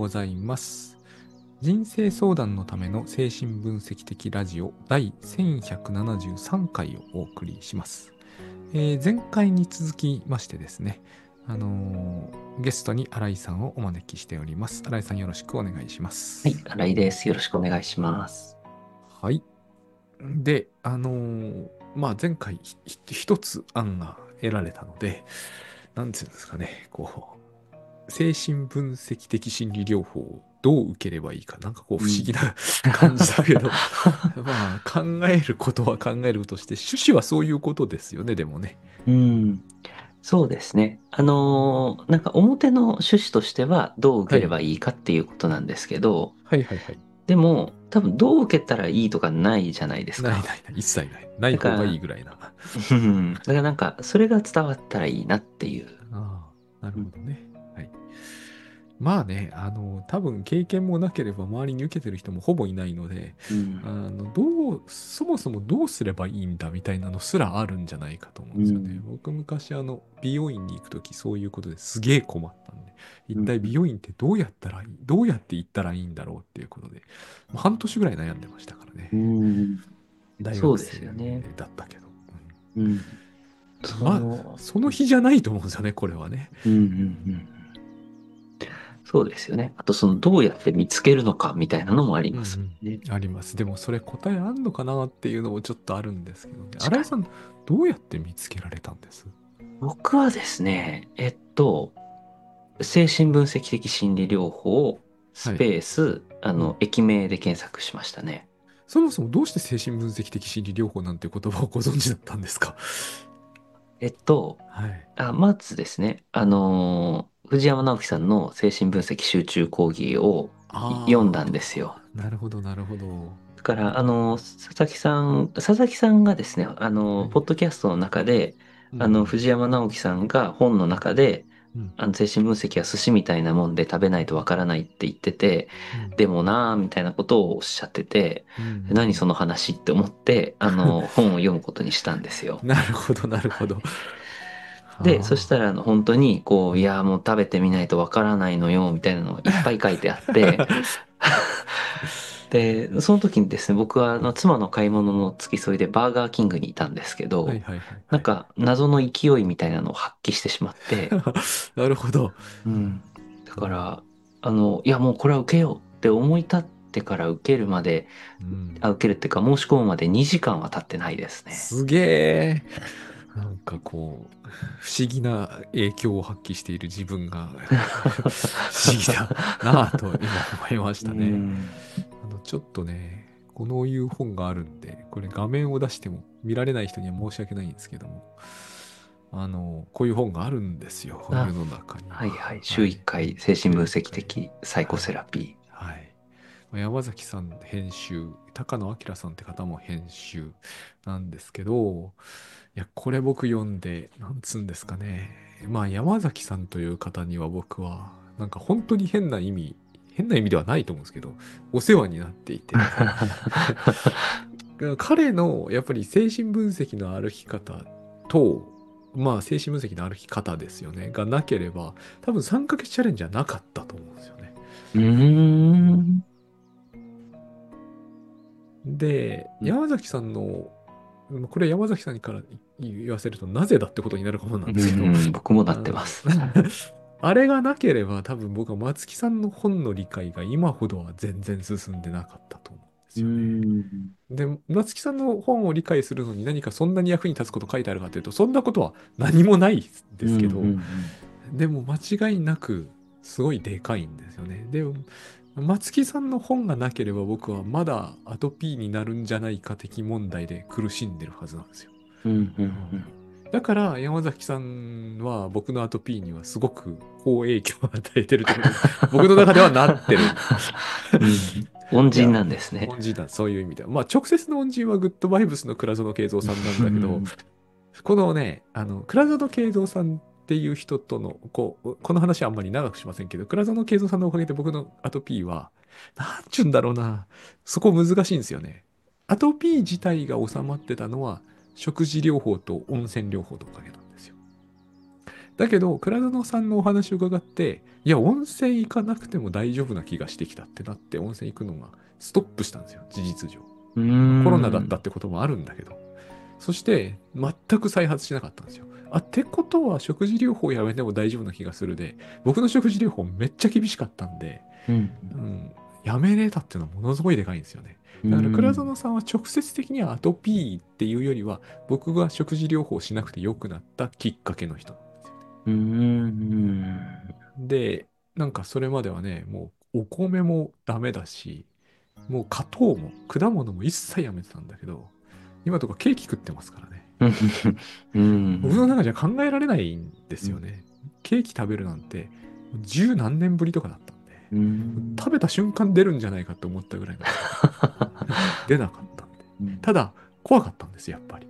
ございます。人生相談のための精神分析的ラジオ第1173回をお送りします。前回に続きましてですね、ゲストに新井さんをお招きしております。新井さんよろしくお願いしまはい、 す。 新井です。よろしくお願いします。 はい。で、前回一つ案が得られたので、なんていうんですかね、精神分析的心理療法をどう受ければいいか、なんか不思議うん。 な感じだけど、考えることは考えるとして、趣旨はそういうことですよね、でもね。 うん、そうですね。なんか表の趣旨としてはどう受はい。 ければいいかっていうことなんですけど、 はいはいはい。 でも多分どう受けたらいいとかないじゃないですか。 ないないない、一切ない。ない方がいいだから、 ぐらいな。 だからなんかそれが伝わったらいいなっていう。 ああ、なるうん。 ほどね。はい。まあね、多分経験もなければ周りに受けてる人もほぼいないので、 うん。 そもそもどうすればいいんだみたいなのすらあるんじゃないかと思うんですよね。 うん。 僕昔美容院に行くときそういうことですげえ困ったんで、一うん。 体美容院ってどうやって行ったらいいんだろうっていうことで、もう半年ぐらい悩んでましたからね。 うん。 大学生そうですよね。 だったけど。 うん。 その日じゃないと思うんですよね、これはね。 うんうんうん。そうですよね。あとどうやって見つけるのかみたいなのもありますうんね。 うん。あります。でもそれ答えあんのかなっていうのもちょっとあるんですけどね。 確かに。 新井さん、どうやって見つけられたんです？ 僕はですね、精神分析的心理療法、スはい。 ペース、 うん。 駅名で検索しましたね。 そもそもどうして精神分析的心理療法なんて言葉をご存知だったんですか？ えっと、 はい。 まずですね、藤山直樹さんの精神分析集中講義を読んだんですよ。 ああ、なるほど、なるほど。 だから、佐々木さんがですね、 はい。 ポッドキャストの中で、 うんうん。 藤山直樹さんが本の中で、 うん。 精神分析は寿司みたいなもんで食べないとわからないって言ってて、 うん。 でもなーみたいなことをおっしゃってて、 うん。うん。うん。 何その話って思って、本を読むことにしたんですよ。 なるほど、なるはい。 ほど。 で、そしたあら、本当に、 あ。 いや、もう食べてみないとわからないのよ、みたいなのがいっぱい書いてあって、で、その時にですね、僕は妻の買い物の付き添いでバーガーキングにいたんですけど、 はいはいはいはい。 なんか謎の勢いみたいなのを発揮してしまって、 なるほど。 うん。だうん。 から、いやもうこれは受けようって思い立ってから受けるまで、 うん。 受けるっていうか申し込むまで2時間は経ってないですね。 すげえ。なんか不思議な影響を発揮している自分が不思議だなぁと今思いましうたね。 ん。 ちょっとね、このいう本があるんで、これ画面を出しても見られない人には申し訳ないんですけども、こういう本があるんですよ、世あ、 の中には。 はいはい。週1 はい。 回精神分週1 析回。 的サイコセはい。 ラピはい。山崎さん編集、高野明さんって方も編集なんですけど、いや、これ僕読んで、なんつうんですかね。山崎さんという方には僕は、なんか本当に変な意味ではないと思うんですけど、お世話になっていて、 ー。 彼のやっぱり精神分析の歩き方と、精神分析の歩き方ですよね、がなければ、多分3ヶ月チャレンジはなかったと思うんですよね。 うーん。 で、山崎さんの、これ山崎さんから言わせるとなぜだってことになるかもなうんですけど、 ん、僕もなってまあのす。 あれがなければ多分僕は松木さんの本の理解が今ほどは全然進んでなかったと思うんでうーすよね。 ん。 で、松木さんの本を理解するのに何かそんなに役に立つこと書いてあるかというと、そんなことは何もないでうん、うん、 すけど、 うん。 でも間違いなくすごいでかいんですよね。で、松木さんの本がなければ僕はまだアトピーになるんじゃないか的問題で苦しんでるはずなんですよ。 うん、うん、 うん。 うん。 だから山崎さんは僕のアトピーにはすごく好影響を与えてるってことに僕の中ではなってる。 うん。恩いや、 人なんですね。 恩人だ、そういう意味では。直接の恩人はグッドバイブスの倉園慶三さんなんだけど、このね、倉園慶三さんっていう人との、この話はあんまり長くしませんけど、倉園慶三さんのおかげで僕のアトピーは、なんちゅうんだろうな、そこ難しいんですよね。アトピー自体が収まってたのは、食事療法と温泉療法のおかげなんですよ。 だけど、倉園さんのお話を伺って、いや、温泉行かなくても大丈夫な気がしてきたってなって、温泉行くのがストップしたんですよ、事実上。 うーまあ、コロナだったん。 ってこともあるんだけど。そして、全く再発しなかったんですよ。あ、ってことは、食事療法やめても大丈夫な気がするで、僕の食事療法めっちゃ厳しかったんで、 うん。 うん、やめれたっていうのはものすごいでかいんですよね。 うだから倉ん。 園さんは直接的にはアトピーっていうよりは、僕が食事療法しなくて良くなったきっかけの人なんですよね。 うん。 で、なんかそれまではね、もうお米もダメだし、もう砂糖も果物も一切やめてたんだけど、今とかケーキ食ってますからね。 うん。 僕の中じゃ考えられないんですよね。ケーキ食べるなんて十何年ぶりとかだったんで、 うん。 食べた瞬間出るんじゃないかと思ったぐらいなんだけど、出なかったんで。 うん。 ただ、怖かったんです、やっぱり。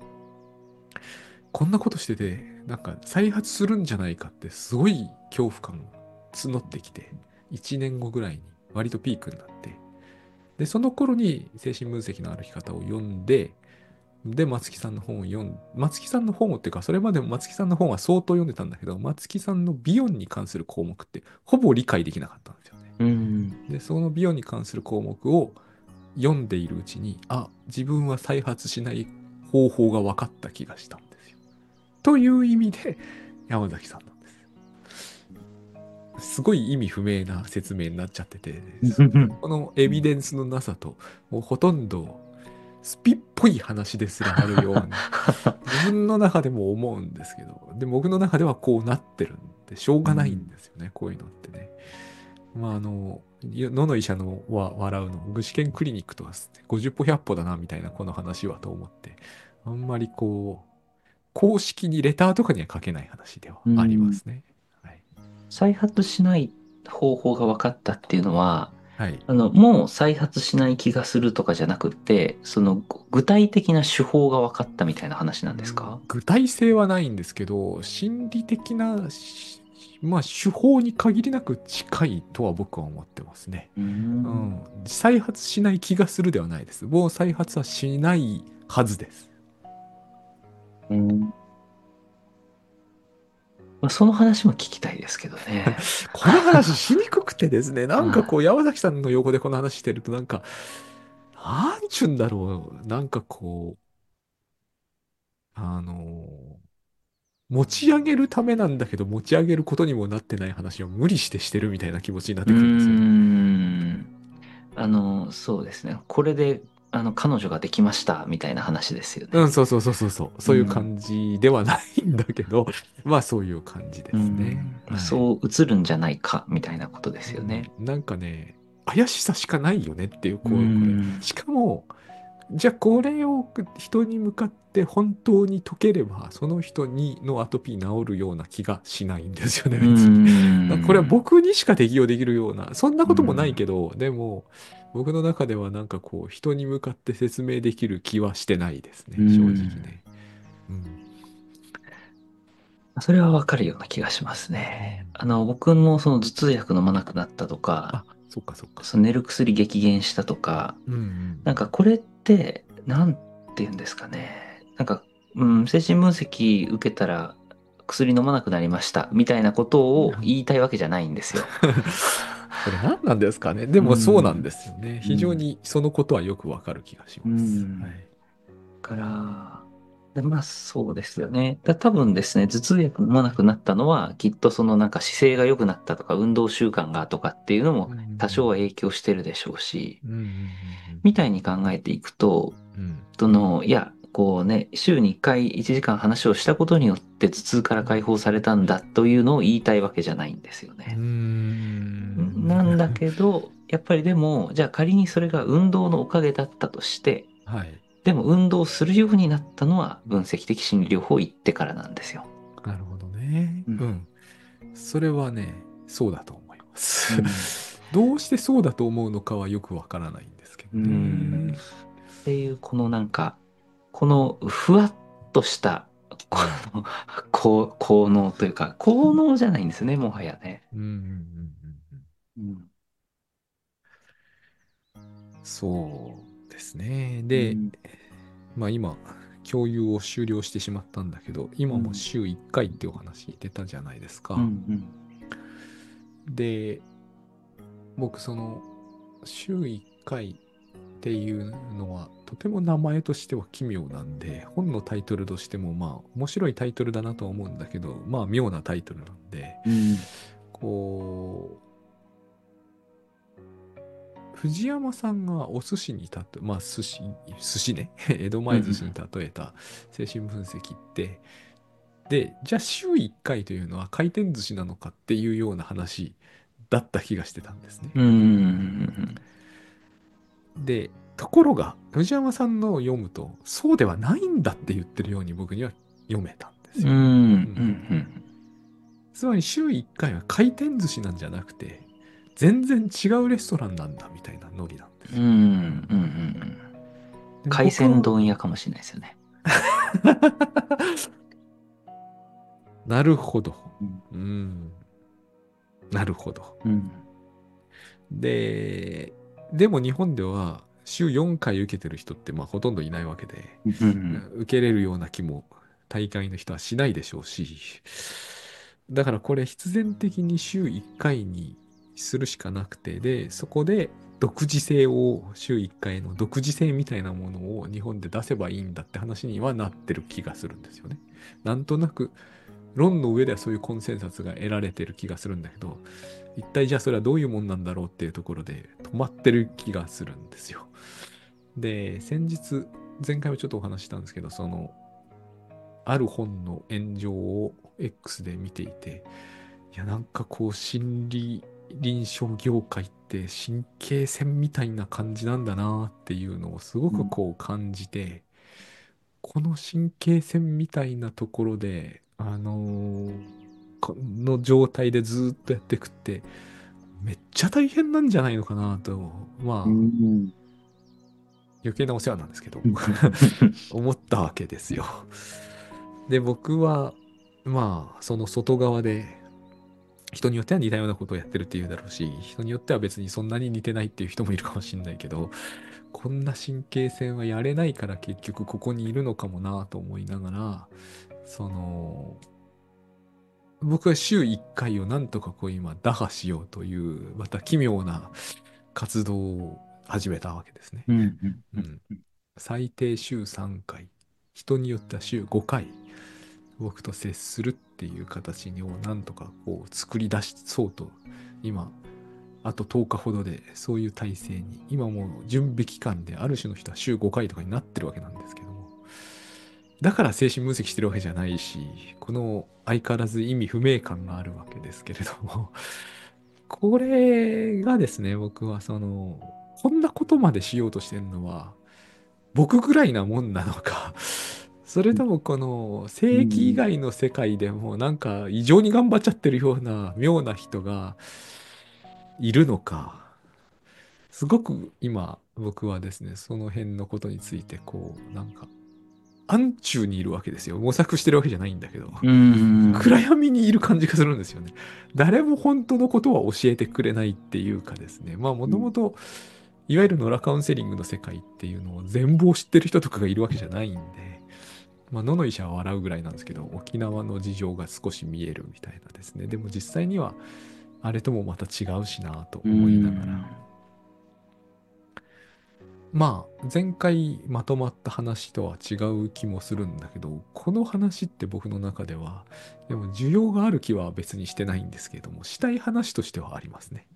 こんなことしてて、なんか再発するんじゃないかってすごい恐怖感が募ってきて、1年後ぐらいに割とピークになって、で、その頃に精神分析の歩き方を読んで、で、松木さんの本を読ん、松木さんの本をっていうか、それまでも松木さんの本は相当読んでたんだけど、松木さんのビヨンに関する項目ってほぼ理解できなかったんですよね。 うん。 で、そのビヨンに関する項目を読んでいるうちに、あ、自分は再発しない方法が分かった気がしたんですよ。という意味で、山崎さんなんです。すごい意味不明な説明になっちゃってて、このエビデンスのなさと、もうほとんどスピっぽい話ですらあるように、自分の中でも思うんですけど、で、僕の中ではこうなってるんで、しょうがないんですよね、こういうのってね。まあ、野の医者のは笑うの、具志堅クリニックとは50歩100歩だな、みたいな、この話はと思って、あんまりこう、公式にレターとかには書けない話ではありまうん。 すね。はい。 再発しない方法が分かったっていうのは、 はい。 もう再発しない気がするとかじゃなくって、その具体的な手法が分かったみたいな話なんですか？ 具体性はないんですけど、心理的なまあ、手法に限りなく近いとは僕は思ってますね。 うーん。 うん。再発しない気がするではないです。もう再発はしないはずです。 うん。まあ、その話も聞きたいですけどね。 この話しにくくてですね、なんかはこう、山崎さんの横でこの話してると、なんか、なんちゅうんだろう。なんかこう、あの持ち上げるためなんだけど、持ち上げることにもなってない話を無理してしてるみたいな気持ちになっい。うーてくるんですよね。 ん。そうですね。これで、彼女ができましたみたいな話ですよね。 うん、そうそうそうそうそう。そういううん。 感じではないんだけど、まあそういう感じでうすね。 ん。 はい。 そう映るんじゃないかみたいなことですよね。 なんかね、怪しさしかないよねっていう、 うこれ。 ん。 しかも、じゃあこれを人に向かって本当に解ければ、その人にのアトピー治るような気がしないんですよね、 う別に。これはん。 僕にしか適用できるような、そんなうこともないけん。 ど、でも、僕の中ではなんかこう、人に向かって説明できる気はしてないですうね、正直ん。 ね。うん。 それはわかるような気がしますうん。 ね。僕もその頭痛薬飲まなくなったとか、 あ、そっかそっか。 その寝る薬激減したとか、 うんうんなんかこれって、なんて言うんですかね。なんか、精神分析受けたら薬飲まなくなりましたみたいなことうん。 を言いたいわけじゃないんですよ。 これ何なんですかね。でうもそうなんん。 ですよね。非常うん。 にそのことはよくわかる気がしうます。はん。 い。 から、まあそうですよね。多分ですね、頭痛薬飲まなくなったのは、きっとそのなんか姿勢が良くなったとか、運動習慣がとかっていうのもうんうん多少は影響してるでしょうし、 うん。うんうんみたいに考えていくと、 うんうん。 いや、こうね、週に1回1時間話をしたことによって頭痛から解放されたんだというのを言いたいわけじゃないんですようーね。 ん。 なんだけど、やっぱりでも、じゃあ仮にそれが運動のおかげだったとして、 はい。 でも運動するようになったのは分析的心理療法を行ってからなんですよ。 なるほどね。 うん。 うん。それはね、そうだと思いまうす。 ん。 どうしてそうだと思うのかはよくわからないんですけどうん。 ね。 っていう、このなんか、このふわっとした、こうん。 の、効能というか、効能じゃないんですね、もはやね。 うんうんうんうんうん。 うん。 そうですね。で、 うん。 まあ今、 共有を終了してしまったんだけど、今もうん。 週1回ってお話出たじゃないですうん。うか。 ん。 で、僕その週1回っていうのはとても名前としては奇妙なんで、本のタイトルとしてもまあ面白いタイトルだなとは思うんだけど、まあ妙なタイトルなんで、 うん。 こう、藤山さんがお寿司にまあ寿司ね、江戸うん。 前寿司に例えた精神分析って、で、じゃあ週1回というのは回転寿司なのかっていうような話だった気がしてたんですね。 うん。 で、ところが、藤山さんのを読むと、そうではないんだって言ってるように僕には読めたんですうん。 よ。 ううん。 ん。 つまり週1回は回転寿司なんじゃなくて、全然違うレストランなんだみたいなノリなんですよ。 うん。うん。 で海僕は、 鮮丼屋かもしれないですよね。 なるほど。 うん。 うん。なるほど。 うん。 で、でも日本では週4回受けてる人ってまあほとんどいないわけで、 うん。 受けれるような気も大会の人はしないでしょうし、だからこれ必然的に週1回にするしかなくて、で、そこで独自性を週1回の独自性みたいなものを日本で出せばいいんだって話にはなってる気がするんですよね。なんとなく論の上ではそういうコンセンサスが得られてる気がするんだけど、一体じゃあそれはどういうもんなんだろうっていうところで止まってる気がするんですよ。で、先日、前回もちょっとお話ししたんですけど、ある本の炎上を X で見ていて、いや、なんかこう、心理臨床業界って神経線みたいな感じなんだなっていうのをすごくこう感じて、この神経線みたいなところで、この状態でずっとやっていくって、めっちゃ大変なんじゃないのかなと、 うまあ、 ん。 余計なお世話なんですけど、 うん。 思ったわけですよ。で、僕は、まあ、その外側で、人によっては似たようなことをやってるっていうだろうし、人によっては別にそんなに似てないっていう人もいるかもしれないけど、こんな神経線はやれないから結局ここにいるのかもなと思いながら、その、僕は週1回をなんとかこう今打破しようという、また奇妙な活動を始めたわけですね。 うん。うん。 うん。最低週3回、人によっては週5回、僕と接するっていう形をなんとかこう作り出しそうと、今、あと10日ほどでそういう体制に、今もう準備期間である種の人は週5回とかになってるわけなんですけども、だから精神分析してるわけじゃないし、この相変わらず意味不明感があるわけですけれども、これがですね、僕はこんなことまでしようとしてるのは、僕ぐらいなもんなのか、それともこのう正規以ん。 外の世界でもなんか異常に頑張っちゃってるような妙な人がいるのか、すごく今僕はですね、その辺のことについてこう、なんか暗中にいるわけですよ。模索してるわけじゃないんだけど、 うん。 暗闇にいる感じがするんですよね。誰も本当のことは教えてくれないっていうかですね、まあもうん。 ともといわゆるノラカウンセリングの世界っていうのを全貌知ってる人とかがいるわけじゃないんで、まあ、野の医者は笑うぐらいなんですけど、沖縄の事情が少し見えるみたいなですね。でも実際には、あれともまた違うしなとう思いながん。 ら。まあ、前回まとまった話とは違う気もするんだけど、この話って僕の中では、でも需要がある気は別にしてないんですけれども、したい話としてはありますね。 うん。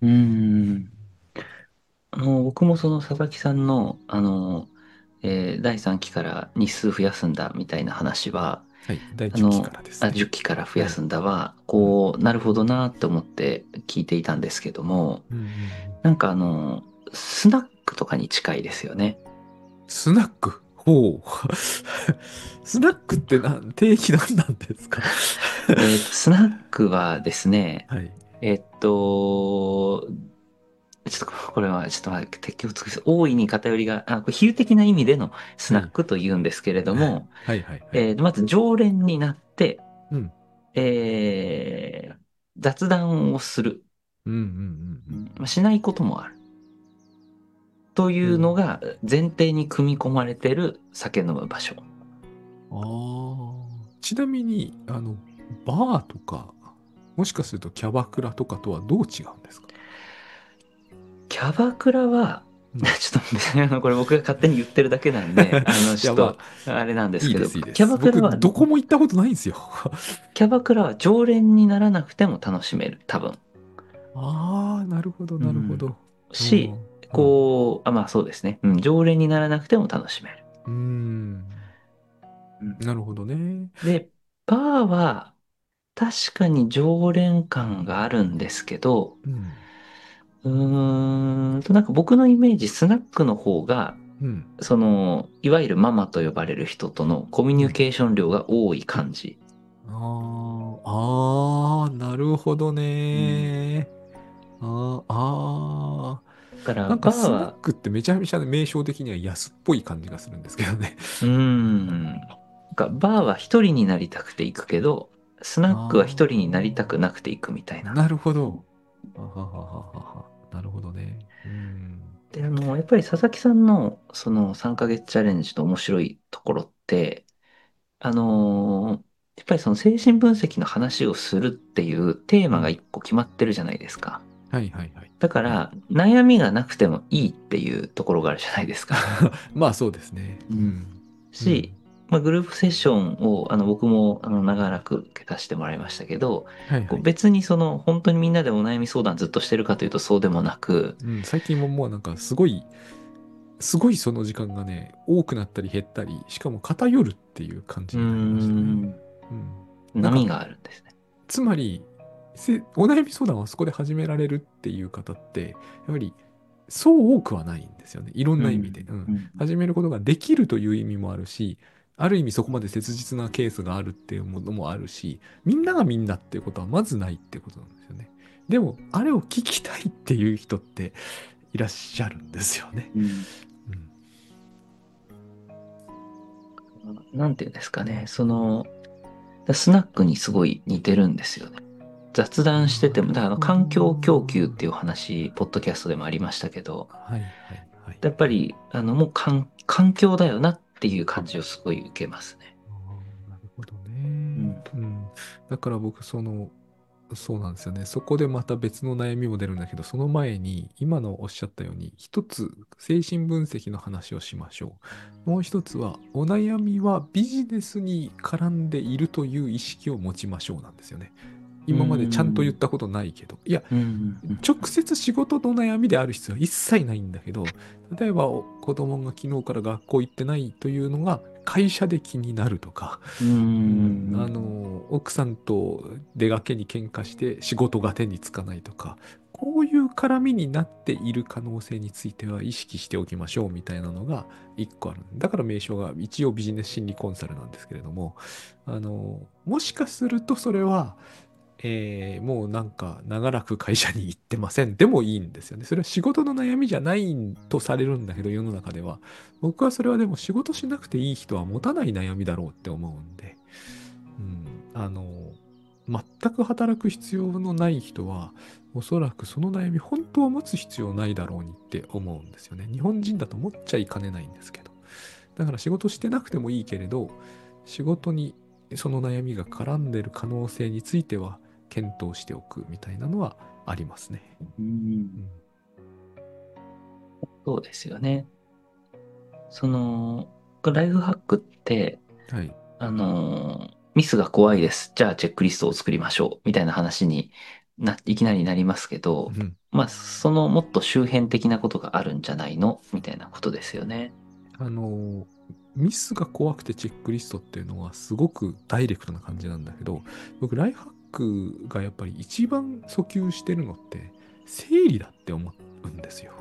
僕もその佐々木さんの、第3期から日数増やすんだみたいな話は、 はい。第10期からですね。 10期から増はい。 やすんだは、 うん。 こう、なるほどなって思って聞いていたんですけども、 うんうんうん。 なんかスナックとかに近いですよね。 スナックほう。スナックって定義なんなんですか？ スナックはですね、 はい。 ちょっとこれはちょっと待って、適応つく大いに偏りが、これ比喩的な意味でのスはい。 ナックと言うんですけれども、 はいはいはい。 まず常連になって、 うん。 雑談をする。 うんうんまあしないこともある。というんうん。 うのが前提に組み込まれてる酒飲む場所。 ちなみに、バーとか、もしかするとキャバクラとかとはどう違うんですか？ キャバクラは、 うん。 ちょっと別にこれ僕が勝手に言ってるだけなんで、 いや、まちょっと、 あ、 あれなんですけど、 いいです、いいでキャバす。僕、 クラは、 どこも行ったことないんですよ。 キャバクラは常連にならなくても楽しめる、多分。 ああ、なるほど、 うん。 なるほど。うし、 ん。うん。 こう、まあそうですね。うん、常連にならなくても楽しめる。 うーん。 うん。 なるほどね。 で、バーは確かに常連感があるんですけど、 うん。 なんか僕のイメージ、スナックの方が、 うん。 いわゆるママと呼ばれる人とのコミュうん。 ニケーション量が多い感じ。 なるほどうん。 ね。ああ。 だから、 なんかバーは、 スナックってめちゃめちゃ名称的には安っぽい感じがするんですけどね。 なんかバーは一人になりたくて行くけど、スナックはあ一人になりたくなくて行くみたいあ、 な。 なるほど。ははははは。なるほどね。うん。 で、やっぱり佐々木さんのその3ヶ月チャレンジの面白いところって、やっぱりその精神分析の話をするっていうテーマがうん。 一個決まってるじゃないですか。 はいはいはい。はい。 だから、悩みがなくてもいいっていうところがあるじゃないですか。 まあそうですね。 うん。 うん。うん。 し、まあ、グループセッションを僕も長らく受けさせてもらいましたけど、こうはいはい。 別に本当にみんなでお悩み相談ずっとしてるかというとそうでもなく、 うん。最近ももうなんかすごいその時間がね、多くなったり減ったり、しかも偏るっていう感うーじになりましたね。 ん、 うん。なんか、 波があるんですね。 つまり、お悩み相談をそこで始められるっていう方って、やはり、そう多くはないんですよね。いろんうな意味で。 ん、 うん。 うん、 始めることができるという意味もあるし、ある意味そこまで切実なケースがあるっていうものもあるし、みんながみんなっていうことはまずないってことなんですよね。でも、あれを聞きたいっていう人っていらっしゃるんですよね。 うん。 うん。 なんていうんですかね。スナックにすごい似てるんですよね。雑談してても、 なるだからほど。 環境供給っていうお話、ポッドキャストでもありましたけど、 はいはいはいはい。 やっぱり、もう環境だよなっていう感じをすごい受けますね。 なるほどね。 うん。 うん。だから僕、そうなんですよね。そこでまた別の悩みも出るんだけど、その前に、今のおっしゃったように、一つ、精神分析の話をしましょう。もう一つは、お悩みはビジネスに絡んでいるという意識を持ちましょうなんですよね。 うー今までちゃんと言っん。 たことないけど、いや、 うん。うん。 直接仕事の悩みである必要は一切ないんだけど、例えば子供が昨日から学校行ってないというのが会社で気になるとか、 うーうん、 ん。 奥さんと出がけに喧嘩して仕事が手につかないとか、こういう絡みになっている可能性については意識しておきましょうみたいなのが一個ある。だから名称が一応ビジネス心理コンサルなんですけれども、もしかするとそれはもうなんか長らく会社に行ってませんでもいいんですよね。それは仕事の悩みじゃないとされるんだけど、世の中では。僕はそれはでも仕事しなくていい人は持たない悩みだろうって思うんで、うん、全く働く必要のない人は、おそらくその悩み本当は持つ必要ないだろうにって思うんですよね。日本人だと持っちゃいかねないんですけど。だから仕事してなくてもいいけれど、仕事にその悩みが絡んでる可能性については検討しておくみたいなのはありますね。 うん。 うん。 そうですよね。ライフハックって、 はい。 ミスが怖いです。じゃあチェックリストを作りましょう。みたいな話にいきなりなりますけど、 うん。 まあ、そのもっと周辺的なことがあるんじゃないのみたいなことですよね。 あの、ミスが怖くてチェックリストっていうのはすごくダイレクトな感じなんだけど、僕、ライフハックがやっぱり一番訴求してるのって整理だって思うんですよ。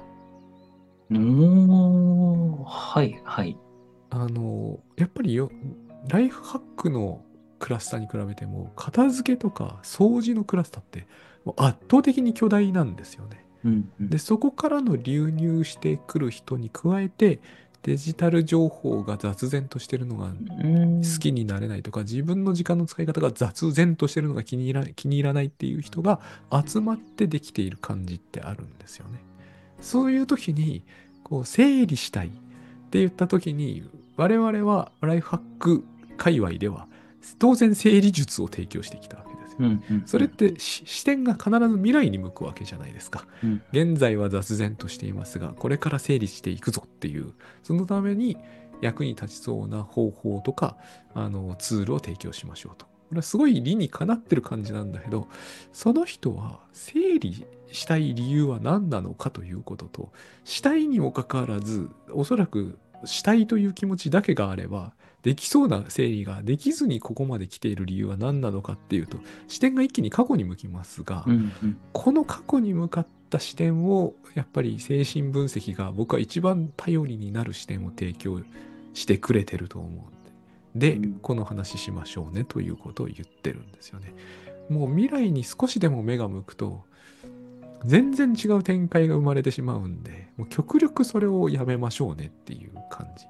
はい、はい。 やっぱりライフハックのクラスターに比べても、片付けとか掃除のクラスターってもう圧倒的に巨大なんですよね。 うん、うん。 で、そこからの流入してくる人に加えて、デジタル情報が雑然としてるのがうーん。 好きになれないとか、自分の時間の使い方が雑然としてるのが気に入らないっていう人が集まってできている感じってあるんですよね。そういう時に、こう、整理したいって言った時に、我々はライフハック界隈では当然整理術を提供してきたわけですよ。 うんうん。 それって視点が必ず未来に向くわけじゃないですか。 うん。 現在は雑然としていますが、これから整理していくぞっていう、そのために役に立ちそうな方法とか、ツールを提供しましょうと。これはすごい理にかなってる感じなんだけど、その人は整理したい理由は何なのかということと、したいにもかかわらず、おそらくしたいという気持ちだけがあれば、できそうな整理ができずにここまで来ている理由は何なのかっていうと、視点が一気に過去に向きますが、 うんうん。 この過去に向かった視点を、やっぱり精神分析が僕は一番頼りになる視点を提供してくれてると思うんで、で、 うん。 この話しましょうねということを言ってるんですよね。もう未来に少しでも目が向くと、全然違う展開が生まれてしまうんで、もう極力それをやめましょうねっていう感じ。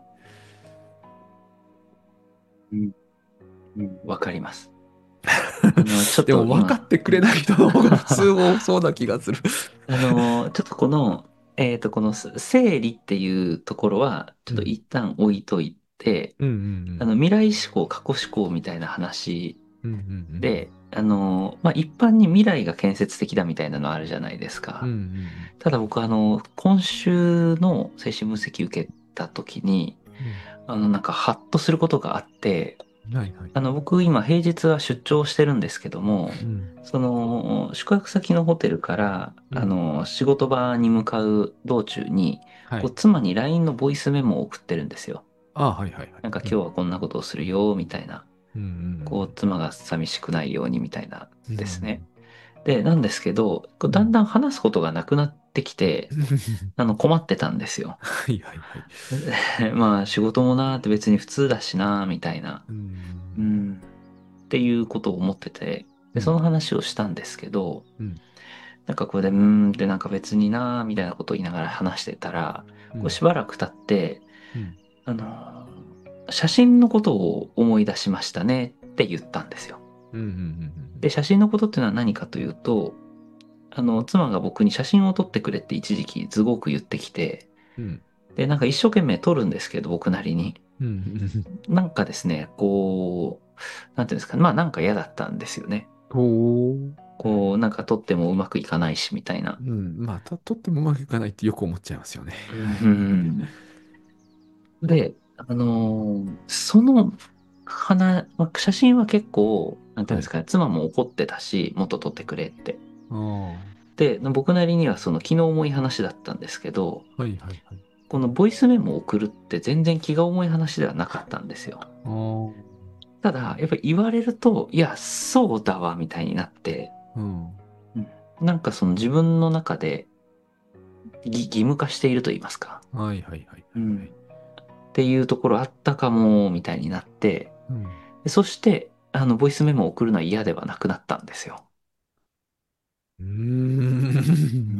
うん。うん。わかります。ちょっでもと今、 分かってくれない人の方が普通多そうな気がする。 ちょっとこの、この整理っていうところは、ちょっとうん。 一旦置いといて、 うんうん未来思考、過去思考みたいな話うん。うんうんで、まあ、一般に未来が建設的だみたいなのあるじゃないですうん。うか。 んうんただ僕今週の精神分析受けた時に、 うんなんかハッとすることがあって、 うん。はいはい。 僕今平日は出張してるんですけども、 うん。 その宿泊先のホテルからうん。 仕事場に向かう道中にはい。 こう妻に LINE のボイスメモを送ってるんですよ。 ああ、はいはいはい。 なんかうん。 今日はこんなことをするよみたいな、 うんうんこう妻が寂しくないようにみたいなうん。 ですね。で、なんですけど、こううん。 だんだん話すことがなくなってきて、困ってたんですよ。 はいはいはい。 まあ仕事もなーって別に普通だしなーみたいな。 うん。 うん。っていうことを思ってて、で、そうん。 の話をしたんですけど、 うん。 なんかこれで、うーんってなんか別になーみたいなことを言いながら話してたら、 うん。 こうしばらく経って、 うん。 写真のことを思い出しましたねって言ったんですよ。 うん。うん。 で、写真のことっていうのは何かというと、妻が僕に写真を撮ってくれって一時期すごく言ってきて、 うん。 で、なんか一生懸命撮るんですけど、僕なりに。 うん。 なんかですね、こう、なんていうんですかね、まあなんか嫌だったんですよね。 おー。 こう、なんか撮ってもうまくいかないし、みたいな。 うん。まあ、とってもうまくいかないってよく思っちゃいますよね。 うはい。 ん。で、そのまあ写真は結構、なんていうんはい。 ですかね、妻も怒ってたし、もっと撮ってくれって。 ああ。はで、僕なりにはその気の重い話だったんですけど、 いはいはい。 このボイスメモを送るって全然気が重い話ではなかったんですよ。 ああ。 ただ、やっぱり言われると、いや、そうだわ、みたいになって、 うん。 うん、なんかその自分の中で義務化していると言いますか。 はいはいはいはいうん。 はい。 っていうところあったかも、みたいになって、 うん。 でそして、ボイスメモを送るのは嫌ではなくなったんですよ。 うーん。 うん。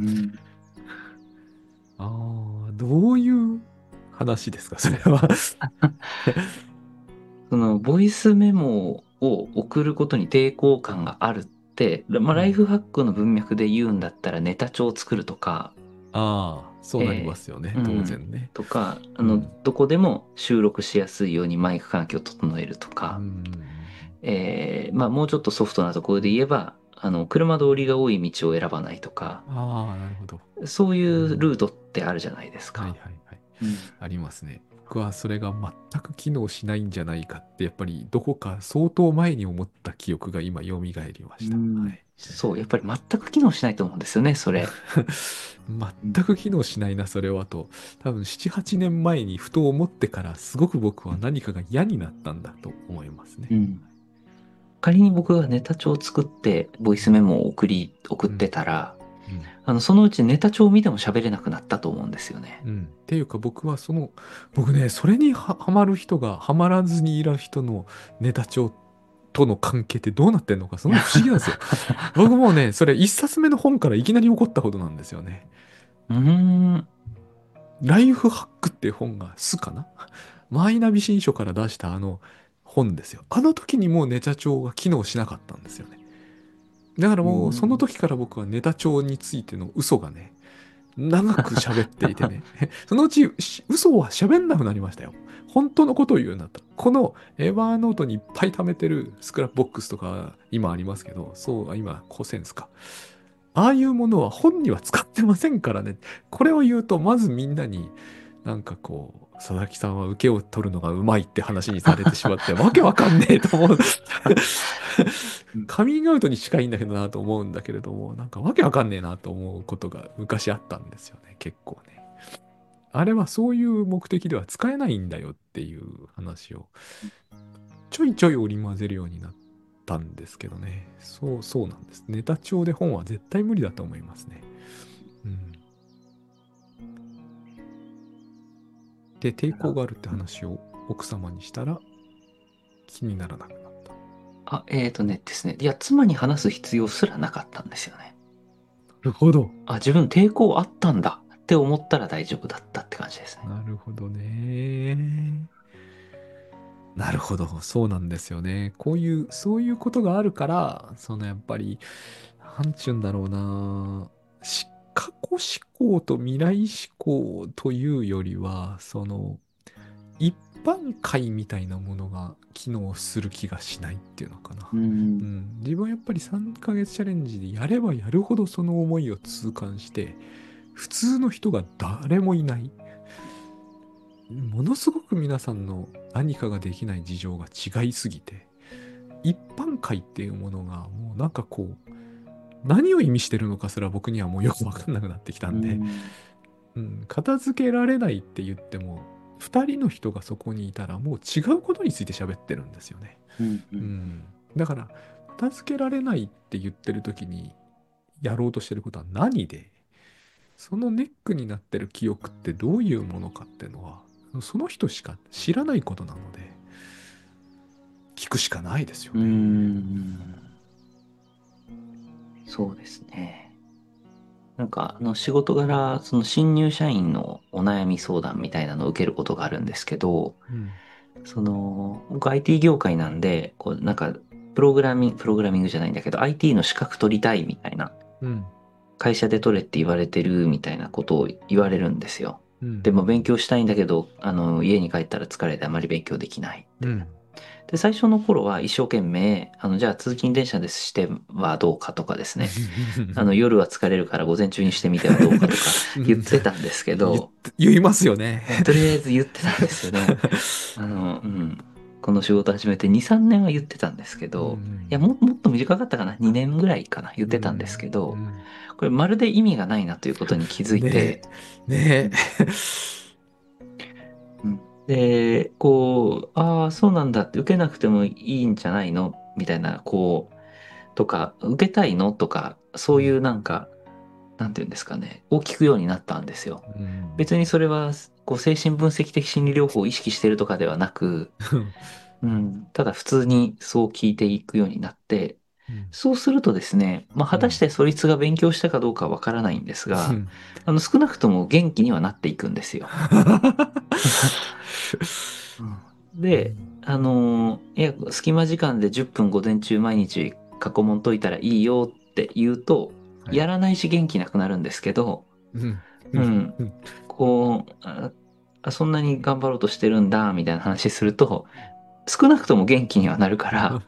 ああ、どういう話ですか、それは。 その、ボイスメモを送ることに抵抗感があるって、まあ、 うん。 ライフハックの文脈で言うんだったらネタ帳を作るとか、 ああ、そうなりますよね、当うん。 然ね。 とか、 うん。 どこでも収録しやすいようにマイク環境を整えるとうん。うか、 んまあ、もうちょっとソフトなところで言えば、車通りが多い道を選ばないとか、 ああ、なるほど。 そういうん。 うルートってあるじゃないですはいか。 はいはい。 うん。 ありますね。僕はそれが全く機能しないんじゃないかって、やっぱりどこか相当前に思った記憶が今蘇りまうした。はん。 い。 そう、やっぱり全く機能しないと思うんですよね、それ。うん。 全く機能しないな、それはと。多分7、8年前にふと思ってから、すごく僕は何かが嫌になったんだと思いますね。 うん。仮に僕がネタ帳を作って、ボイスメモを送っうん。 てたら、 うん。 そのうちネタ帳を見ても喋れなくなったと思うんですよね。 うん。っていうか僕ね、それにはまる人がはまらずにいる人のネタ帳との関係ってどうなってんのか、すごい不思議なんですよ。僕もね、それ一冊目の本からいきなり怒ったことなんですよね。 うーん。 ライフハックっていう本がすかな、マイナビ新書から出したあの本ですよ。あの時にもうネタ帳が機能しなかったんですよね。だからうもうそのん。 時から僕はネタ帳についての嘘がね、 長く喋っていてね。そのうち嘘は喋んなくなりましたよ。本当のことを言うようになった。このエヴァーノートにいっぱい貯めてるスクラップボックスとか今ありますけど、そう、今、古センスか。ああいうものは本には使ってませんからね。これを言うと、まずみんなになんかこう、佐々木さんは受けを取るのがうまいって話にされてしまって、わけわかんねえと思う。カミングアウトに近いんだけどなと思うんだけれども、なんかわけわかんねえなと思うことが昔あったんですよね、結構ね。あれはそういう目的では使えないんだよっていう話をちょいちょい織り交ぜるようになったんですけどね。そうなんです。ネタ帳で本は絶対無理だと思いますね。うん。で、抵抗があるって話を奥様にしたら気にならなくなった。 ですね。いや、妻に話す必要すらなかったんですよね。 なるほど。 あ、自分抵抗あったんだって思ったら大丈夫だったって感じですね。 なるほどね。なるほど。そうなんですよね。そういうことがあるから、やっぱり、なんちゅうんだろうな。過去思考と未来思考というよりは、一般解みたいなものが機能する気がしないっていうのかな。 うん。 自分はやっぱり3ヶ月チャレンジでやればやるほどその思いを痛感して、普通の人が誰もいない。ものすごく皆さんの何かができない事情が違いすぎて、一般解っていうものがもうなんかこう、何を意味してるのかすら僕にはもうよくわかんなくなってきたうんで、 ん。 片付けられないって言っても、二人の人がそこにいたらもう違うことについて喋ってるんですよね。 うん。うん。 うん。だから、片付けられないって言ってる時にやろうとしてることは何で、そのネックになってる記憶ってどういうものかっていうのは、その人しか知らないことなので、聞くしかないですようね。 ん。そうですね。なんか、仕事柄、その新入社員のお悩み相談みたいなのを受けることがあるんですけど、 うん。 僕 IT 業界なんで、こう、なんか、プログラミングじゃないんだけど、IT の資格取りたいみたいな、 うん。 会社で取れって言われてるみたいなことを言われるんですよ。 うん。 でも勉強したいんだけど、家に帰ったら疲れてあまり勉強できないって。 うん。 で、最初の頃は一生懸命、じゃあ通勤電車でしてはどうかとかですね。夜は疲れるから午前中にしてみてはどうかとか言っうん。 てたんですけど、 言いますよね。 とりあえず言ってたんですよね。うん。この仕事始めて2、3年は言ってたんですけうど、いや、 ん。 もっと短かったかな。2年ぐらいかな。言っうてたんですけん。うど、 ん。 これまるで意味がないなということに気づいて、 ねえ。ねうんうん。で、こう、ああ、そうなんだって、受けなくてもいいんじゃないのみたいな、こう、とか、受けたいのとか、 え。 そういうなんか、なんていうんですかね、を聞くようになったんですよ。 うん。 別にそれは、こう、精神分析的心理療法を意識してるとかではなく、うん、ただ普通にそう聞いていくようになって、 うん。 そうするとですね、まあ、果たしうん。 てそいつが勉強したかどうかはわからないんですが、 うん。 少なくとも元気にはなっていくんですよ。うんで、いや、隙間時間で10分午前中毎日過去問解いたらいいよって言うと、 はい。 やらないし元気なくなるんですけど、 うん。うん。 うん、 うん。 こう、そんなに頑張ろうとしてるんだ、みたいな話すると、少なくとも元気にはなるから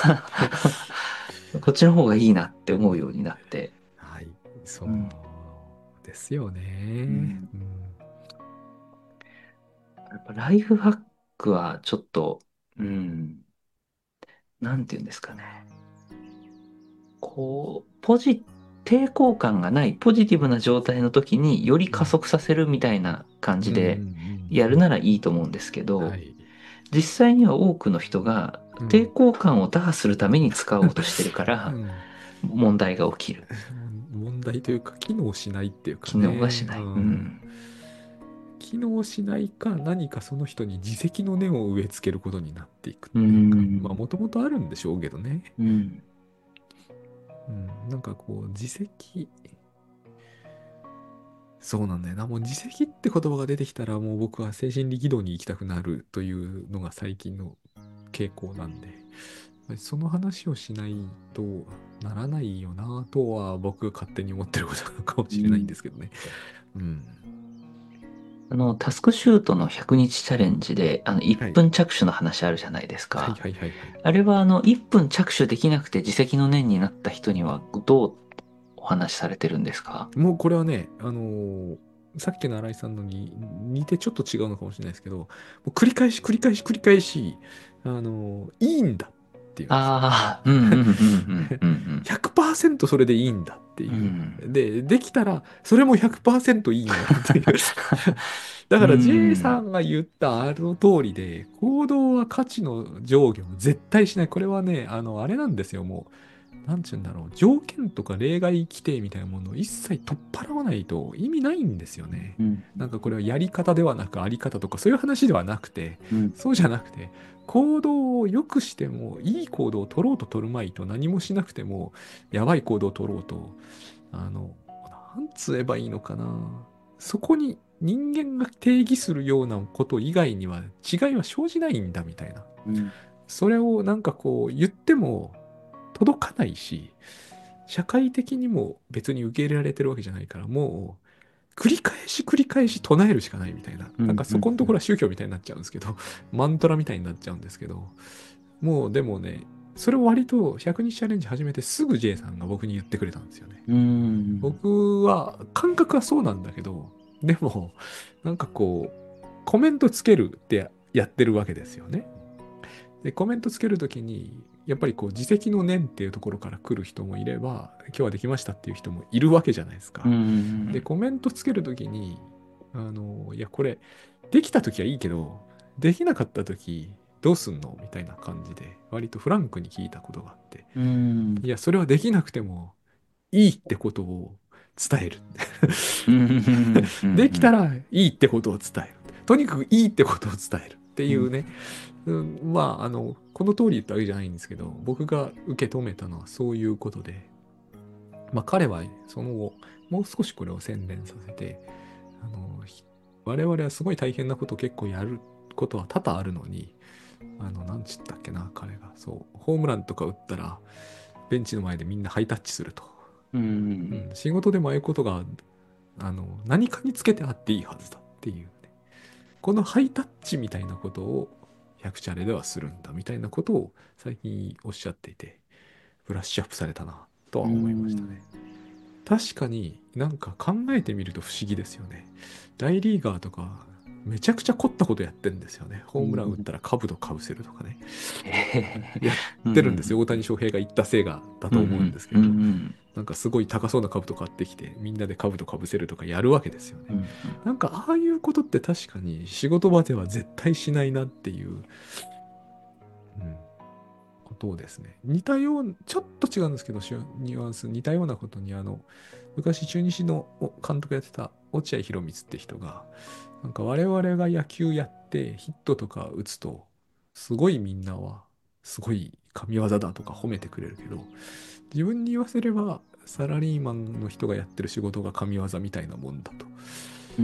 こっちの方がいいなって思うようになって、 はい。そうん、 うですよね。 うん、 うん。 やっぱライフハックはちょっと、うん、なんて言うんですかね。こう、抵抗感がないポジティブな状態の時により加うん。 速させるみたいな感うん。うじでん。 やるならいいと思うんですけど、 はい。 実際には多くの人がうん。 抵抗感を打破するために使おうとしてるかうらん。 問題が起きる。 問題というか、機能しないっていうか機能がしね。 ない。ううん。 ん。 機能しないか、何かその人に自責の念を植え付けることになっていくっうていうか、まあ、 ん。 もともとあるんでしょうけどね。 うん。 うん。なんかこう、自責、そうなんだよな。もう自責って言葉が出てきたら、もう僕は精神力道に行きたくなるというのが最近の傾向なんで、その話をしないとならないよなとは僕勝手に思ってることなのかもしれないんですけどね。うん。 タスクシュートの100日チャレンジで、1 はい。 分着手の話あるじゃないですか。 はいはいはいはい。 あれは、1分着手できなくて自責の念になった人には、どうお話しされてるんですか？ もうこれはね、さっきの新井さんのに似てちょっと違うのかもしれないですけど、もう繰り返し繰り返し繰り返し、いいんだっていうんですよ。 ああ、うんうんうんうんうん 100%それでいいんだってうん。ういう。 ん。 で、できたら、それも100%いいんだっていう。だうから J さん。 んが言ったあの通りで、行動は価値の上下を絶対しない。これはね、あれなんですよ、もう。なんちゅうんだろう。条件とか例外規定みたいなものを一切取っ払わないと意味ないんですよね。 うん。 なんかこれはやり方ではなくあり方とかそういう話ではなくて、 うん。 そうじゃなくて、行動を良くしても、いい行動を取ろうと取るまいと何もしなくても、やばい行動を取ろうと、なんつえばいいのかな。そこに人間が定義するようなこと以外には違いは生じないんだみたいな。 うん。 それをなんかこう言っても届かないし、社会的にも別に受け入れられてるわけじゃないから、もう繰り返し繰り返し唱えるしかないみたいな。 うん。 なんかそこのところは宗教みたいになっちゃうんですけど、マントラみたいになっちゃうんですけど、もうでもね、それを割と100日チャレンジ始めてすぐ J さんが僕に言ってくれたんですよね。 うん。 僕は、感覚はそうなんだけど、でも、なんかこう、コメントつけるってやってるわけですよね。で、コメントつけるときに、やっぱりこう、自責の念っていうところから来る人もいれば、今日はできましたっていう人もいるわけじゃないですうか。で、 ん。 コメントつけるときに、いや、これ、できたときはいいけど、できなかったとき、どうすんのみたいな感じで、割とフランクに聞いたことがあって、 うん。 いや、それはできなくてもいいってことを伝える。 うん。うん。 できたらいいってことを伝える。とにかくいいってことを伝えるってうん。 いうね。まあ、この通り言ったわけじゃないんですけど、僕が受け止めたのはそういうことで、まあ彼はその後、もう少しこれを洗練させて、あの、我々はすごい大変なことを結構やることは多々あるのに、なんちったっけな、彼が。そう、ホームランとか打ったら、ベンチの前でみんなハイタッチすると。 うん。 うん、仕事でもああいうことが、何かにつけてあっていいはずだっていう、ね。このハイタッチみたいなことを100チャレではするんだみたいなことを最近おっしゃっていて、ブラッシュアップされたなとはう思いましたん。 ね。確かになんか考えてみると不思議ですよね。大リーガーとかめちゃくちゃ凝ったことやってるんですよね。ホームラン打ったら兜かぶせるとかね。やってるんですよ。大谷翔平が言ったせいがだと思うんですけうん。うど、 ん。 なんかすごい高そうな兜買ってきて、みんなで兜かぶせるとかやるわけですよね。 うん。 なんかああいうことって確かに仕事場では絶対しないなっていう、うん、ことをですね。似たような、ちょっと違うんですけど、ニュアンス似たようなことに、昔中日の監督やってた落合博満って人が、なんか我々が野球やってヒットとか打つと、すごいみんなは、すごい神業だとか褒めてくれるけど、自分に言わせれば、サラリーマンの人がやってる仕事が神業みたいなもんだと。 うん。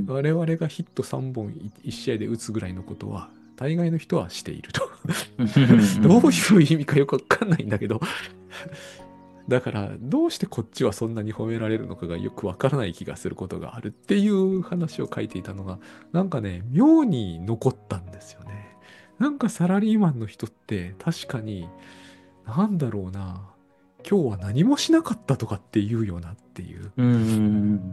我々がヒット3本1試合で打つぐらいのことは、大概の人はしていると。 うどうん。 いう意味かよくわかんないんだけど、だから、どうしてこっちはそんなに褒められるのかがよくわからない気がすることがあるっていう話を書いていたのが、なんかね、妙に残ったんですよね。なんかサラリーマンの人って確かに、なんだろうな、今日は何もしなかったとかって言うよなっていう、 うん。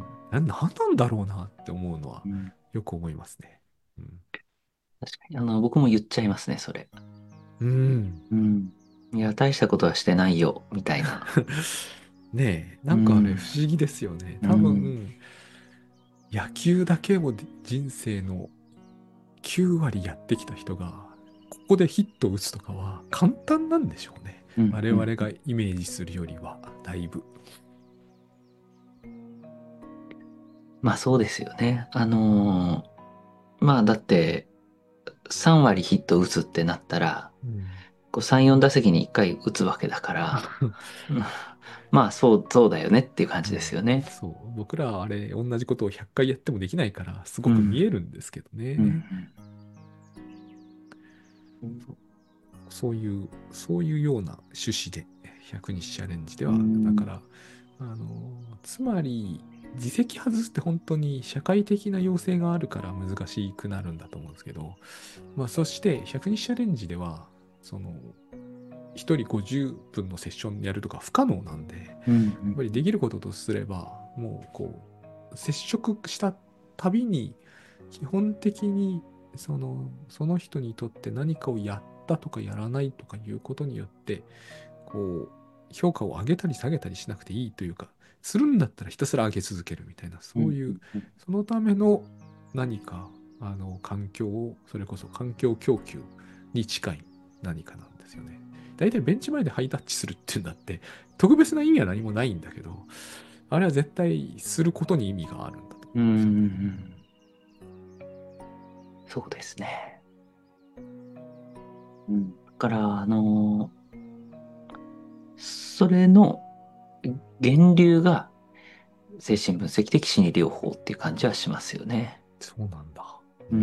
なんなんだろうなって思うのはうん。 よく思いますね。 確かに、僕も言っちゃいますね、それ。 うん。うんうん。いや、大したことはしてないよ、みたいな。 ねえ、 うなんかあれ不ん。 思議ですよね。 う多ん。 分、野球だけを人生の9割やってきた人が、ここでヒットを打つとかは簡単なんでしょうね。 うん。 我うん。 々がイメージするよりは、だいぶ。 まあそうですよね。まあだって、3割ヒット打つってなったら、 うん。 こう3、4打席に1回打つわけだから、うん。まあそうだよねっていう感じですうん、 よね。 そう。僕らはあれ、同じことを100回やってもできないから、すごく見うん。 えるんですけどうん。 ね。 うん。 そういうような趣旨で百日チャレンジでうは。だん。 から、つまり、自責外すって本当に社会的な要請があるから難しくなるんだと思うんですけど、まあ、そして百日チャレンジでは、その、1人50分のセッションやるとか不可能なんで、やっうん。 ぱりできることとすれば、もうこう、接触したたびに、基本的にその人にとって何かをやったとかやらないとかいうことによって、こう、評価を上げたり下げたりしなくていいというか、するんだったらひたすら上げ続けるみたいな、 うん。 そういう、そのための何か、環境を、それこそ環境供給に近い何かなんですよね。大体ベンチ前でハイタッチするっていうんだって、特別な意味は何もないんだけど、あれは絶対することに意味があるんだと思ううんですよね。 ん。そうですね。うん。だから、それの源流が精神分析的心理療法っていう感じはしますよね。 そうなんだ。 うん。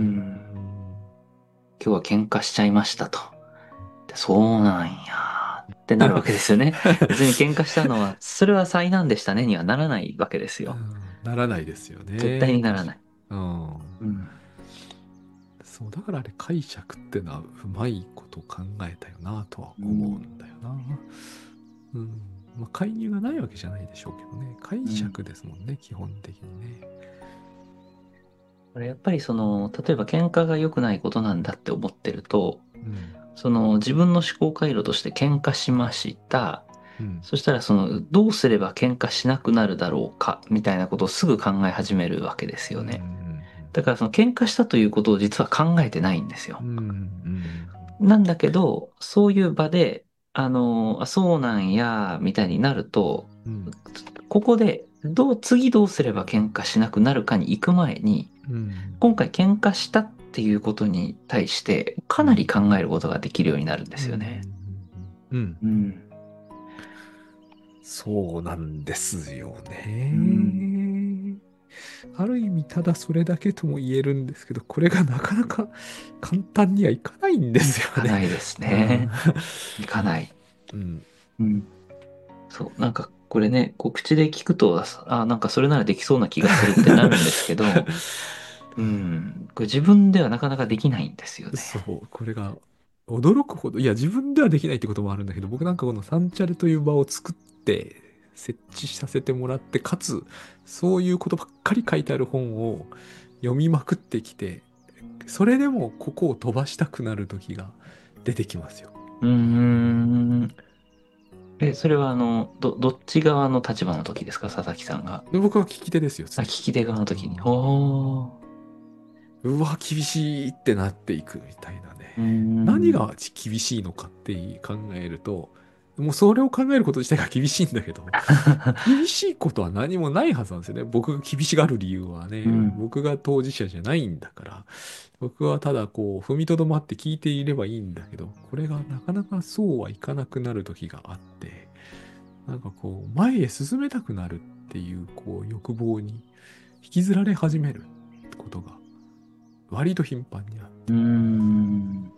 今日は喧嘩しちゃいましたと。でそうなんやってなるわけですよね。別に喧嘩したのは、それは災難でしたねにはならないわけですよ。 ならないですよ絶対ね。 にならない。 うん。 うん。 そう、だからあれ解釈ってのはうまいこと考えたよなとはう思うん。 んだよな。うん。まあ、介入がないわけじゃないでしょうけどね。解うん。 釈ですもんね、基本的にね。 これやっぱり例えば喧嘩が良くないことなんだって思ってると、 うん。 自分の思考回路として喧嘩しました。 うん。 そしたらどうすれば喧嘩しなくなるだろうか、みたいなことをすぐ考え始めるわけですうん。 よね。だから喧嘩したということを実は考えてないんですよ。 うん。うん。 なんだけど、そういう場で、そうなんや、みたいになると、 うん。 ここで、次どうすれば喧嘩しなくなるかに行く前に、 うん。 今回喧嘩したっていうことに対して、かなり考えることができるようになるんでうん。 すよね。 うん。 うん。 そうなんですようん。 ね。ある意味、ただそれだけとも言えるんですけど、これがなかなか簡単にはいかないんですいかよね。 ないですうん。 ね。いかない。 うん。 うん。そう、なんかこれね、口で聞くと、なんかそれならできそうな気がするってなるんですけど、うん。これ自分ではなかなかできないんですよね。 そう、これが驚くほど、いや、自分ではできないってこともあるんだけど、僕なんかこのサンチャルという場を作って、設置させてもらって、かつ、そういうことばっかり書いてある本を読みまくってきて、それでもここを飛ばしたくなる時が出てきますよ。 うーん。それはどっち側の立場の時ですか、佐々木さんが。 で僕は聞き手ですよ、 あ、 常に。 聞き手側の時に。 うんおー。 うわ、厳しいってなっていくみたいなね。 うーん。 何が厳しいのかって考えると、もうそれを考えること自体が厳しいんだけど、厳しいことは何もないはずなんですよね。僕が厳しがる理由はね、 うん。 僕が当事者じゃないんだから、僕はただこう、踏みとどまって聞いていればいいんだけど、これがなかなかそうはいかなくなる時があって、なんかこう、前へ進めたくなるっていう、こう、欲望に引きずられ始めることが割と頻繁にあって、 うーん。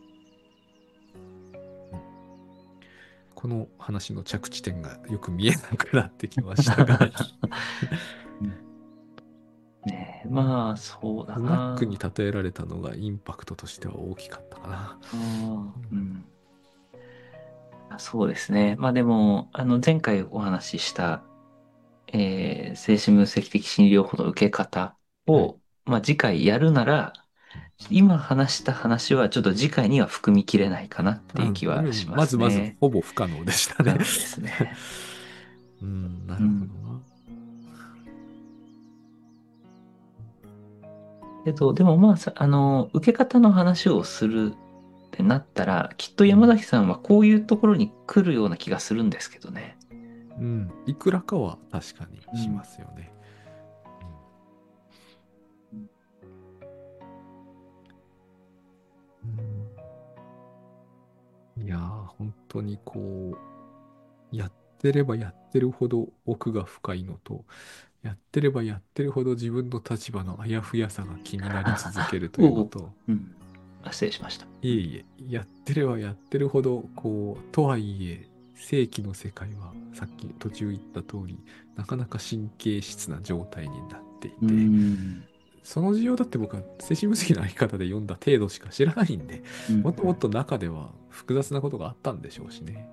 この話の着地点がよく見えなくなってきましたがうんねえ、まあ、そうだスナックにな。 例えられたのがインパクトとしては大きかったかな。 ああ、うん。そうですね。まあでも、前回お話しした、精神分析的心理療法の受け方はい。 を、まあ次回やるなら、今話した話はちょっと次回には含みきれないかなっていう気はしままずまずすね。 ほぼ不可能でしたね不可能ですね。 うん、なるほどうん。 な。 でもまあさ、受け方の話をするってなったら、きっと山うん、 崎さんはこういうところに来るような気がするんですけどね。 うん、いくらかは確かにしまうん。 すよね。うん、いやー、本当にこう、やってればやってるほど奥が深いのと、やってればやってるほど自分の立場のあやふやさが気になり続けるというおう。 のと、 うん。失礼しました。うん。 いえいえ、やってればやってるほど、こう、とはいえ、 正規の世界はさっき途中言った通り、なかなか神経質な状態になっていて、その需要だって僕は精神分析のあり方で読んだ程度しか知らないんで、もっともっと中では複雑なことがあったんでしょうしね。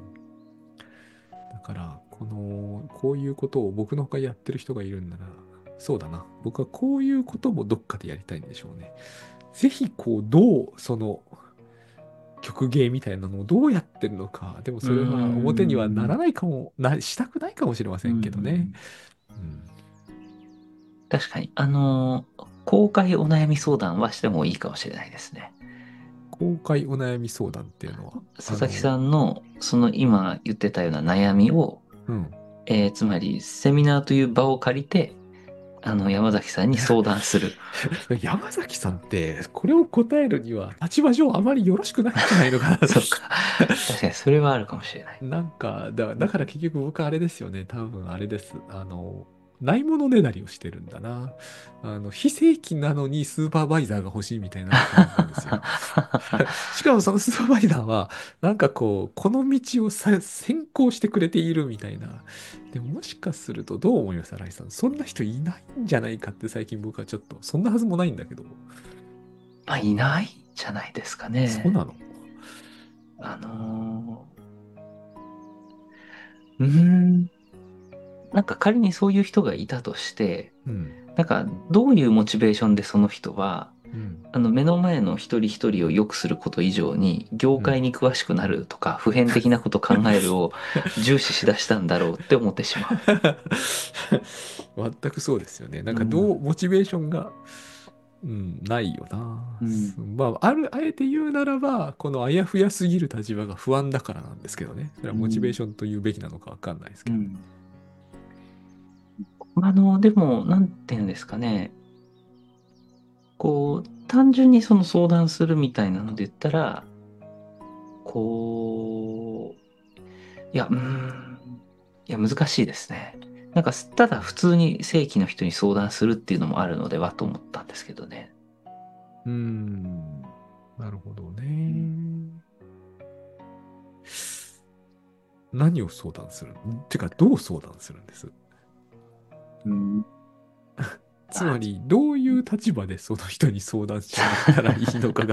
だから、こういうことを僕の他やってる人がいるんなら、そうだな。僕はこういうこともどっかでやりたいんでしょうね。ぜひ、どう、曲芸みたいなのをどうやってるのか。でもそれは表にはならないかも、したくないかもしれませんけどね。 確かに、公開お悩み相談はしてもいいかもしれないですね。 公開お悩み相談っていうのは佐々木さんの、その今言ってたような悩みを、 うんつまり、セミナーという場を借りて、山崎さんに相談する。 山崎さんって、これを答えるには、立場上あまりよろしくないんじゃないのかな。 そっか。確かに、それはあるかもしれない。 なんか、だから結局僕はあれですよね。多分あれです。ないものねだりをしてるんだな。非正規なのにスーパーバイザーが欲しいみたいな感じなんですよ。しかもそのスーパーバイザーは、なんかこの道を先行してくれているみたいな。でももしかするとどう思います新井さん。そんな人いないんじゃないかって最近僕はちょっと、そんなはずもないんだけど。 まあ、いないんじゃないですかね。 そうなの？ あのーうーん、なんか仮にそういう人がいたとして、 うん。 なんかどういうモチベーションでその人は、 うん。 目の前の一人一人を良くすること以上に、業うん。 界に詳しくなるとか、普遍的なこと考えるを重視しだしたんだろうって思ってしま全くそうですよね。なんう。うかん。 モチベーションが、ないよな。 うん。 まあ、あえて言うならば、このあやふやすぎる立場が不安だからなんですけどね。それはモチベーうん。 ションと言うべきなのかわかんないですけど。 うん。でも、なんていうんですかね。単純にその相談するみたいなので言ったら、こいや、いや、難しいですね。なんか、ただ普通に正規の人に相談するっていうのもあるのではと思ったんですけどね。 なるほどうん。 ね。何を相談するってか、どう相談するんです？ うん。あ、 つまり、どういう立場でその人に相談しに行ったらいいのかが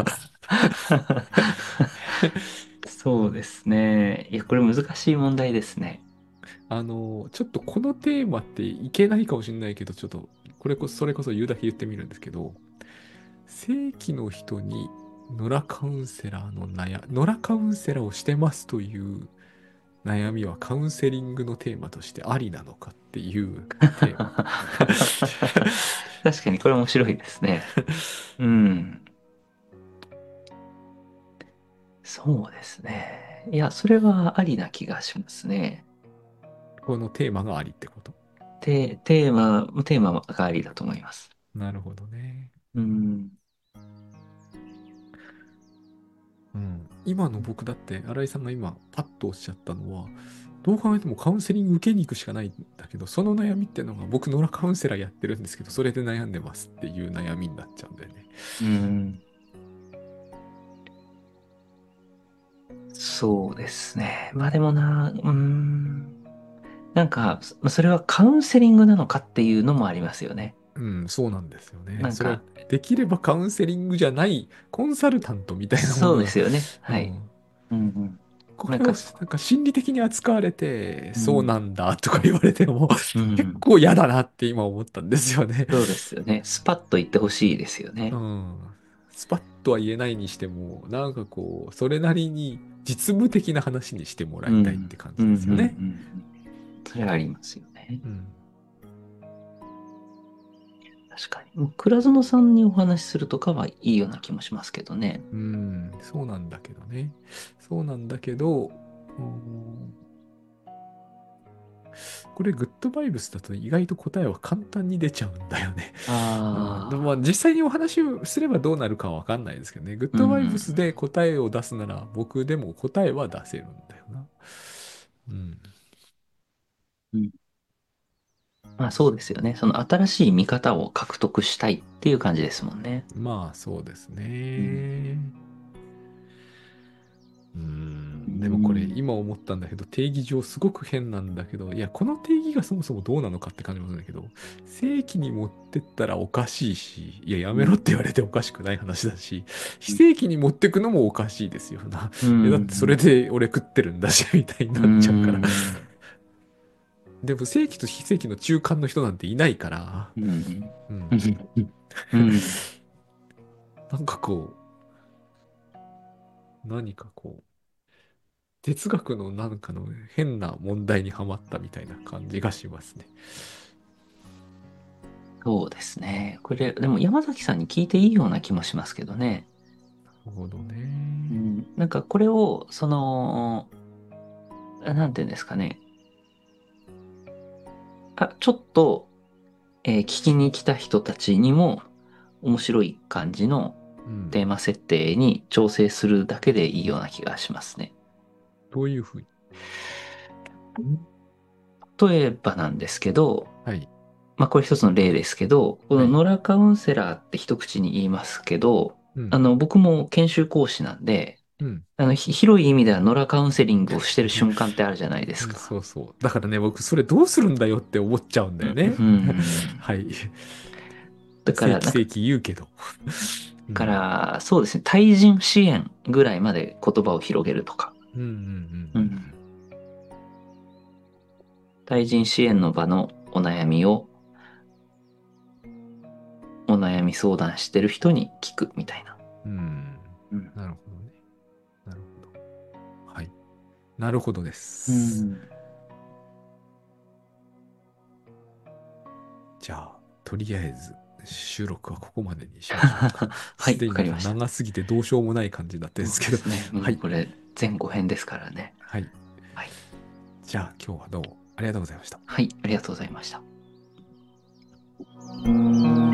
そうですね。いや、これ難しい問題ですね。 ちょっとこのテーマっていけないかもしれないけど、ちょっと、それこそ言うだけ言ってみるんですけど、正規の人に野良カウンセラーをしてますという悩みはカウンセリングのテーマとしてありなのかっていうテーマ。 確かにこれ面白いですね。うん。そうですね。いや、それはありな気がしますね。 このテーマがありってこと？ テーマがありだと思います。 なるほどね。 うん。 うん。今の僕だって、新井さんが今パッとおっしゃったのは、どう考えてもカウンセリング受けに行くしかないんだけど、その悩みっていうのが僕、野良カウンセラーやってるんですけど、それで悩んでますっていう悩みになっちゃうんだよね。 うん。そうですね。まあでもな、なんか、それはカウンセリングなのかっていうのもありますよね。 うん、そうなんですよね。それはなんか、 できればカウンセリングじゃないコンサルタントみたいなもそうのが、 ですよね。はい。 うん、 うんうん。 これをなんか、 なんか心理的に扱われて、 うん、 そうなんだとか言われてもう結ん。 構嫌だなって今思ったんですよね。 そうですよね。スパッと言ってほしいですよね。 うん。スパッとは言えないにしても、なんかそれなりに実務的な話にしてもらうん、 いたいって感うん、うん、 じですよね。 うん。それはありますよね。 うん。 確かに。もう倉園さんにお話しするとかはいいような気もしますけどね。 うん、そうなんだけどね。そうなんだけど、うん、これグッドバイブスだと意外と答えは簡単に出ちゃうんだよね。うん、でもまあああ、 実際にお話をすればどうなるかはわかんないですけどね。グッうドバイブスん、 で答えを出すなら僕でも答えは出せるんだよな。うん。 うん。まあそうですよね。その新しい見方を獲得したいっていう感じですもんね。 まあそうですうん。 ね。ううん。 でもこれ今思ったんだけど、定義上すごく変なんだけど、いや、この定義がそもそもどうなのかって感じもするんだけど、正規に持ってったらおかしいし、いや、やめろって言われておかしくない話だし、非正規に持ってくのもおかしいですよな。だってそれで俺食ってるんだし、みたいになっちゃうから。でも正規と非正規の中間の人なんていないから、うん、なんかこう、何かこう、哲学のなんかの変な問題にはまったみたいな感じがしますね。 そうですね。これ、でも山崎さんに聞いていいような気もしますけどね。 なるほどね。 なんかこれを、なんていうんですかね。ちょっと、聞きに来た人たちにも面白い感じのテーマ設定に調整するだけでいいような気がしますね。 どういうふうに？ 例えばなんですけど、 はい。 まあこれ一つの例ですけど、このはい。 ノラカウンセラーって一口に言いますけど、 うん。 僕も研修講師なんで、 うん。 広い意味ではノラカウンセリングをしてる瞬間ってあるじゃないですか。 そうそう。だからね、僕、それどうするんだよって思っちゃうんだよね。はい。 だから、 正規正規言うけど。 そうですね、対人支援ぐらいまで言葉を広げるとか。対人支援の場のお悩みを、お悩み相談してる人に聞くみたいな。 なるほどね。なるほど。はい。なるほどです。じゃあ、とりあえず、収録はここまでにしましょうか。 はい、 すでにわかりました。 長すぎてどうしようもない感じだったんですけど。 はい。これ、全5編ですからね。 はい。 はい。 じゃあ、今日はどうもありがとうございました。 はい、ありがとうございました。